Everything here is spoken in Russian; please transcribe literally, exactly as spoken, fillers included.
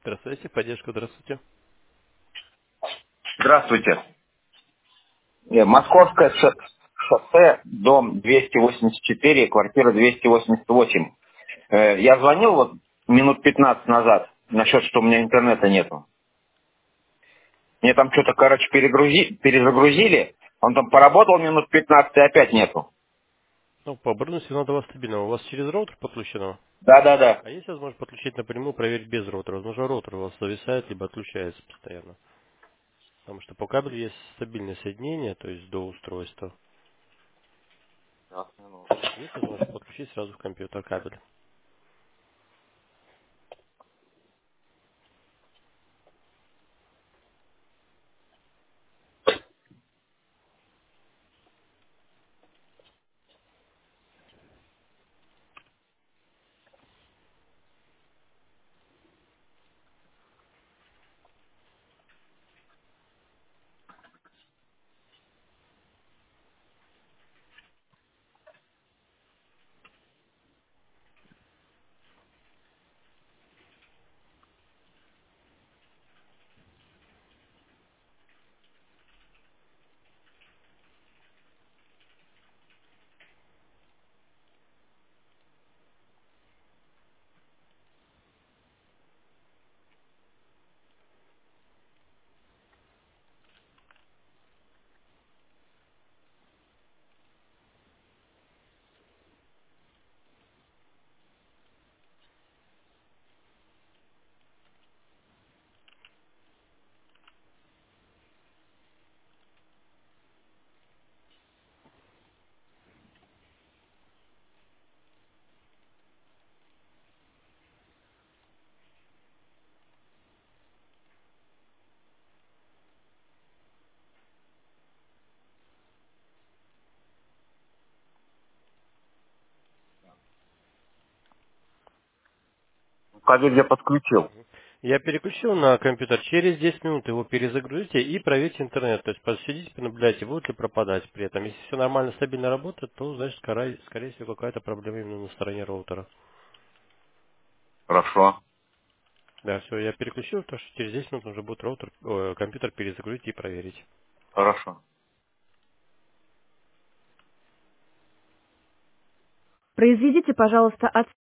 Здравствуйте, поддержка, здравствуйте. Здравствуйте. Э, Московское ш- шоссе, дом двести восемьдесят четыре, квартира двести восемьдесят восемь. Э, Я звонил вот минут пятнадцать назад насчет, что у меня интернета нету. Мне там что-то, короче, перегрузи- перезагрузили. Он там поработал минут пятнадцать и опять нету. Ну, по оборудованию сигнал до вас стабильного. У вас через роутер подключено? Да-да-да. А есть возможность подключить напрямую, проверить без роутера? Возможно, роутер у вас зависает, либо отключается постоянно. Потому что по кабелю есть стабильное соединение, то есть до устройства. Есть возможность подключить сразу в компьютер кабель. Кабель я подключил. Я переключил на компьютер. Через десять минут его перезагрузите и проверьте интернет. То есть посидите, понаблюдайте, будет ли пропадать при этом. Если все нормально, стабильно работает, то значит, скорее, скорее всего, какая-то проблема именно на стороне роутера. Хорошо. Да, все, я переключил, потому что через десять минут уже будет роутер, э, компьютер перезагрузить и проверить. Хорошо. Произведите, пожалуйста, от